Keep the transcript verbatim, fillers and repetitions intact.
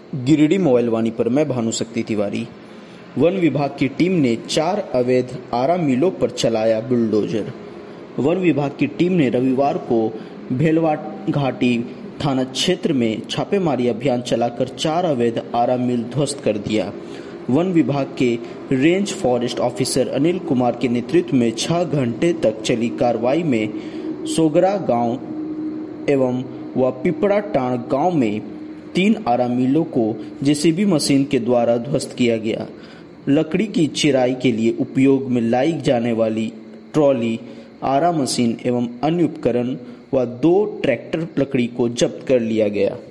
Giridih mobile वाणी पर मैं भानुशक्ति Tiwari. One विभाग की टीम ने चार अवैध आरा मिलों पर चलाया बुलडोजर। वन विभाग की टीम ने रविवार को भेलवाट घाटी थाना क्षेत्र में छापेमारी अभियान चलाकर चार अवैध आरा मिल ध्वस्त कर दिया। वन विभाग के range forest officer Anil Kumar के नेतृत्व में छह घंटे तक चली कार्रवाई में सोगरा गांव एवं व पिपड़ा टाण गांव में तीन आरा मिलों को जेसीबी मशीन के द्वारा ध्वस्त किया गया। लकड़ी की चिराई के लिए उपयोग में लाई जाने वाली ट्रॉली, आरा मशीन एवं अन्य उपकरण व दो ट्रैक्टर लकड़ी को जब्त कर लिया गया।